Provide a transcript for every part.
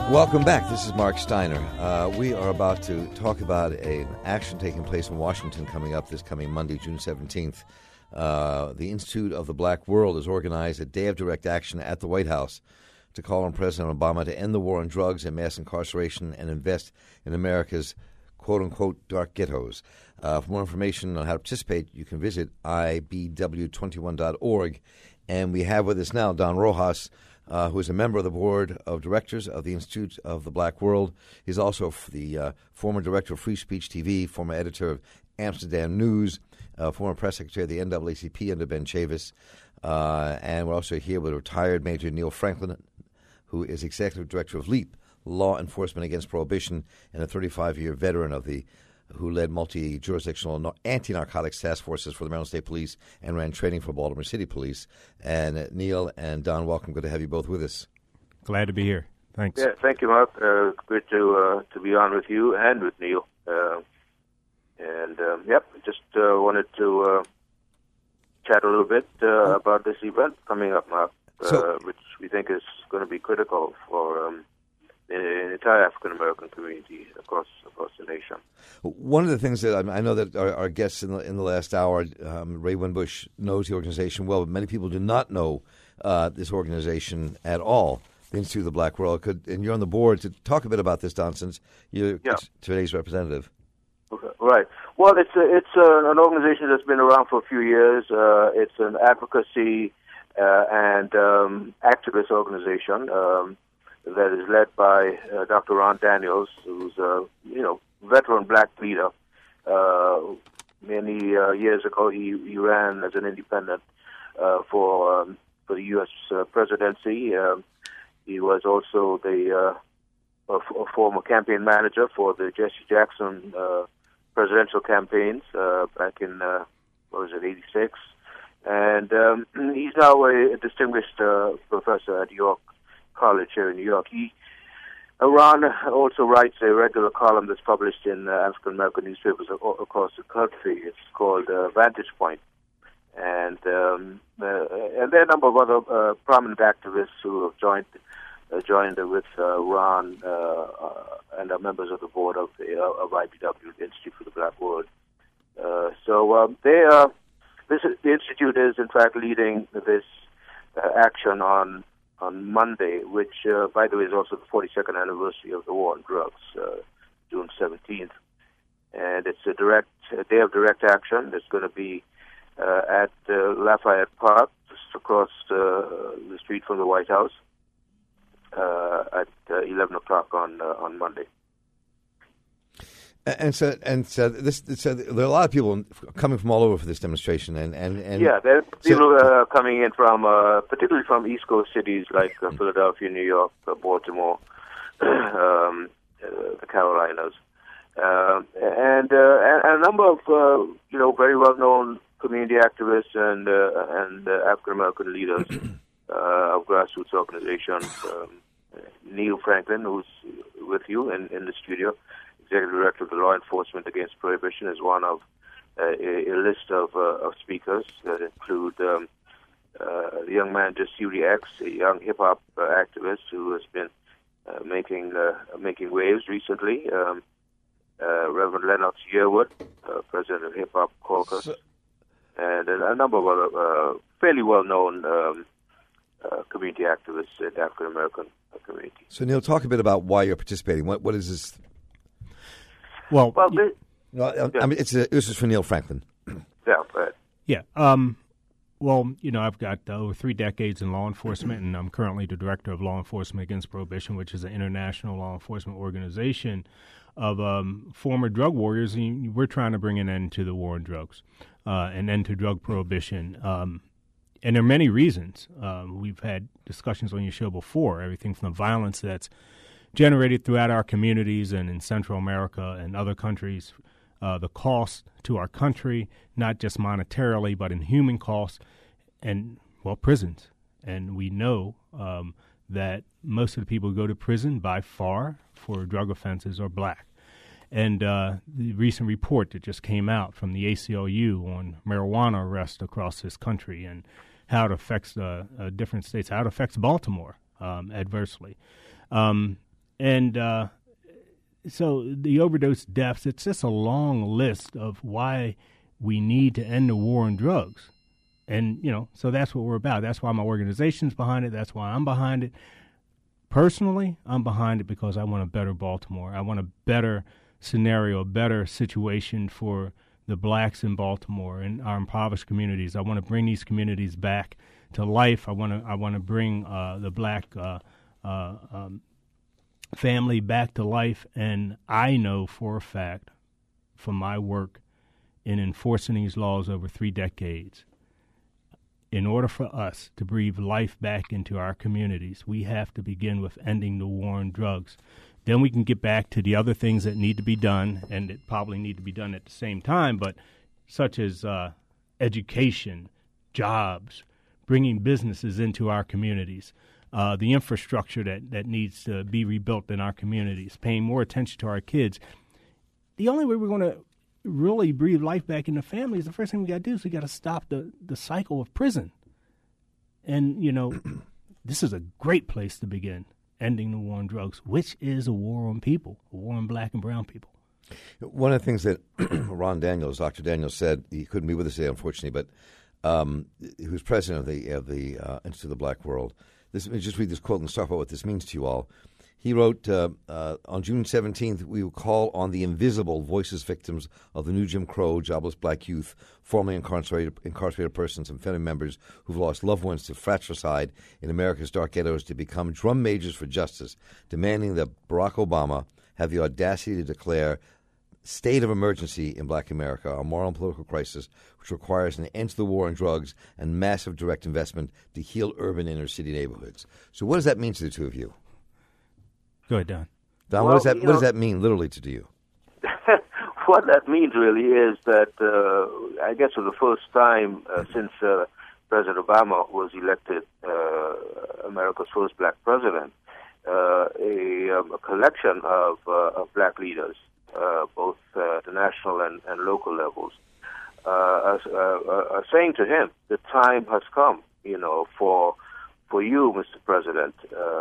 Welcome back. This is Mark Steiner. We are about to talk about an action taking place in Washington coming up this coming Monday, June 17th. The Institute of the Black World has organized a day of direct action at the White House to call on President Obama to end the war on drugs and mass incarceration and invest in America's quote-unquote dark ghettos. For more information on how to participate, you can visit ibw21.org. And we have with us now Don Rojas, who is a member of the board of directors of the Institute of the Black World. He's also the former director of Free Speech TV, former editor of Amsterdam News, former press secretary of the NAACP under Ben Chavis. And we're also here with retired Major Neil Franklin, who is executive director of LEAP, Law Enforcement Against Prohibition, and a 35-year veteran of who led multi-jurisdictional anti-narcotics task forces for the Maryland State Police and ran training for Baltimore City Police. And Neil and Don, welcome. Good to have you both with us. Glad to be here. Thanks. Yeah, thank you, Mark. Good to be on with you and with Neil. Just wanted to chat a little bit about this event coming up, Mark, which we think is going to be critical for the entire African-American community across the nation. One of the things that I know that our guests in the last hour, Ray Winbush, knows the organization well, but many people do not know this organization at all, the Institute of the Black World. And you're on the board to talk a bit about this, Don, since you're today's representative. Okay. Right. Well, it's an organization that's been around for a few years. It's an advocacy and activist organization that is led by Dr. Ron Daniels, who's a veteran black leader. Many years ago, he ran as an independent for the U.S. presidency. He was also a former campaign manager for the Jesse Jackson presidential campaigns back in, '86. And he's now a distinguished professor at York College here in New York. Ron also writes a regular column that's published in African-American newspapers across the country. It's called Vantage Point. And there are a number of other prominent activists who have joined with Ron and are members of the board of IBW, the Institute for the Black World. The Institute is, in fact, leading this action on Monday, which, by the way, is also the 42nd anniversary of the war on drugs, June 17th. And it's a day of direct action. It's going to be at Lafayette Park, just across the street from the White House, at 11 o'clock on Monday. And so there are a lot of people coming from all over for this demonstration, and there are people coming in from particularly from East Coast cities like Philadelphia, New York, Baltimore, the Carolinas, and a number of very well known community activists and African American leaders of grassroots organizations. Neil Franklin, who's with you in the studio, Executive Director of the Law Enforcement Against Prohibition, is one of a list of speakers that include the young man Jasiri X, a young hip-hop activist who has been making waves recently, Reverend Lennox Yearwood, President of Hip Hop Caucus, and a number of other fairly well-known community activists in the African-American community. So, Neil, talk a bit about why you're participating. What is this? This is for Neil Franklin. Yeah, right. Yeah. I've got over 3 decades in law enforcement, and I'm currently the director of Law Enforcement Against Prohibition, which is an international law enforcement organization of former drug warriors. And we're trying to bring an end to the war on drugs, an end to drug prohibition. And there are many reasons. We've had discussions on your show before, everything from the violence that's generated throughout our communities and in Central America and other countries, the cost to our country, not just monetarily, but in human costs, and, prisons. And we know that most of the people who go to prison by far for drug offenses are black. And the recent report that just came out from the ACLU on marijuana arrests across this country and how it affects different states, how it affects Baltimore adversely. And so the overdose deaths, it's just a long list of why we need to end the war on drugs. And, so that's what we're about. That's why my organization's behind it. That's why I'm behind it. Personally, I'm behind it because I want a better Baltimore. I want a better scenario, a better situation for the blacks in Baltimore and our impoverished communities. I want to bring these communities back to life. I want to bring the black family back to life. And I know for a fact from my work in enforcing these laws over 3 decades, in order for us to breathe life back into our communities, we have to begin with ending the war on drugs. Then we can get back to the other things that need to be done, and that probably need to be done at the same time, but such as education, jobs, bringing businesses into our communities, the infrastructure that needs to be rebuilt in our communities, paying more attention to our kids. The only way we're going to really breathe life back into families, the first thing we got to do is we got to stop the cycle of prison. And, this is a great place to begin, ending the war on drugs, which is a war on people, a war on black and brown people. One of the things that Dr. Daniels said, he couldn't be with us today, unfortunately, but he was president of the Institute of the Black World. Let me just read this quote and talk about what this means to you all. He wrote, on June 17th, we will call on the invisible voices victims of the new Jim Crow, jobless black youth, formerly incarcerated persons, and family members who've lost loved ones to fratricide in America's dark ghettos to become drum majors for justice, demanding that Barack Obama have the audacity to declare state of emergency in black America, a moral and political crisis which requires an end to the war on drugs and massive direct investment to heal urban inner-city neighborhoods. So what does that mean to the two of you? Go ahead, Don. Don, what does that mean literally to you? What that means really is that, I guess for the first time since President Obama was elected America's first black president, a collection of black leaders, both at the national and local levels, are saying to him, the time has come, for you, Mr. President,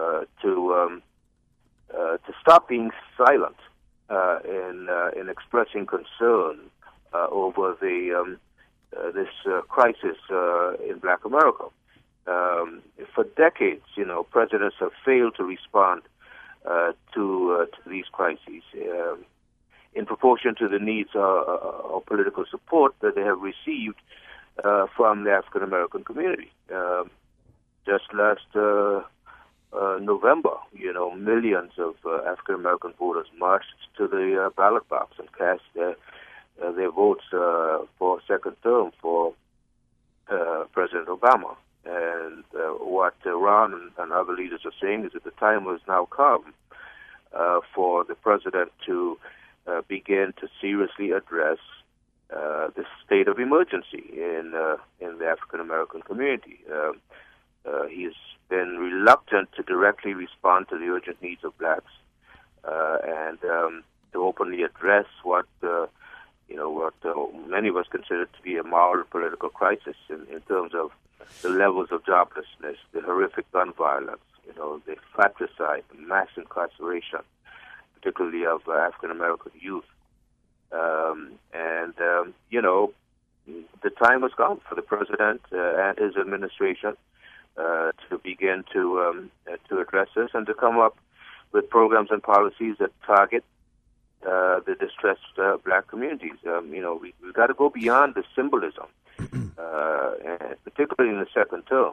to stop being silent in expressing concern over this crisis in Black America. For decades, presidents have failed to respond to these crises in proportion to the needs of political support that they have received from the African American community. Just last November, millions of African American voters marched to the ballot box and cast their votes for a second term for President Obama. And what Ron and other leaders are saying is that the time has now come for the president to begin to seriously address the state of emergency in the African American community. He's been reluctant to directly respond to the urgent needs of blacks and to openly address what many of us consider to be a moral political crisis in terms of the levels of joblessness, the horrific gun violence, the fratricide, the mass incarceration, particularly of African American youth. The time has come for the president and his administration to begin to address this and to come up with programs and policies that target the distressed black communities. We've got to go beyond the symbolism, and particularly in the second term.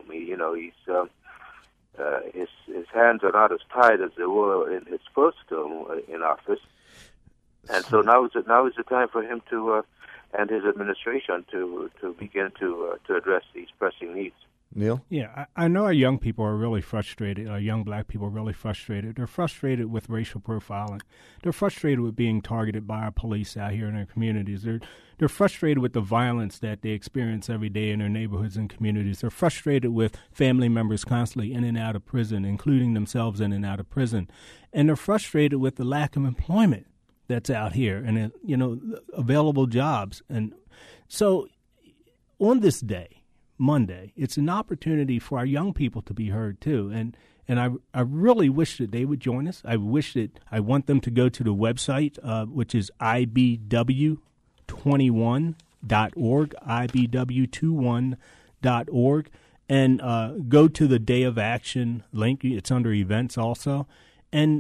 His hands are not as tied as they were in his first term in office, and so now is the time for him to and his administration to begin to address these pressing needs. Neil? Yeah, I know our young people are really frustrated. Our young black people are really frustrated. They're frustrated with racial profiling. They're frustrated with being targeted by our police out here in their communities. They're frustrated with the violence that they experience every day in their neighborhoods and communities. They're frustrated with family members constantly in and out of prison, including themselves in and out of prison. And they're frustrated with the lack of employment that's out here and, available jobs. And so on this day, Monday, it's an opportunity for our young people to be heard too. And And I really wish that they would join us. I want them to go to the website, which is ibw21.org, ibw21.org, and go to the Day of Action link. It's under events also. And,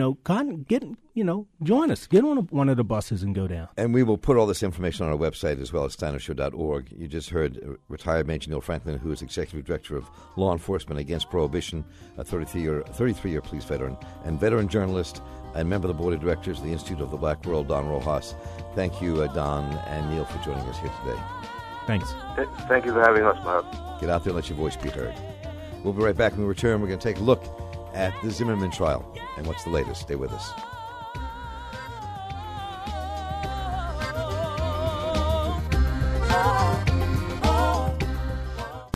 join us. Get on one of the buses and go down. And we will put all this information on our website as well as steinershow.org. You just heard retired Major Neil Franklin, who is Executive Director of Law Enforcement Against Prohibition, a 33-year police veteran, and veteran journalist and member of the Board of Directors of the Institute of the Black World, Don Rojas. Thank you, Don and Neil, for joining us here today. Thanks. Thank you for having us, Mark. Get out there and let your voice be heard. We'll be right back when we return. We're going to take a look at the Zimmerman trial and what's the latest. Stay with us.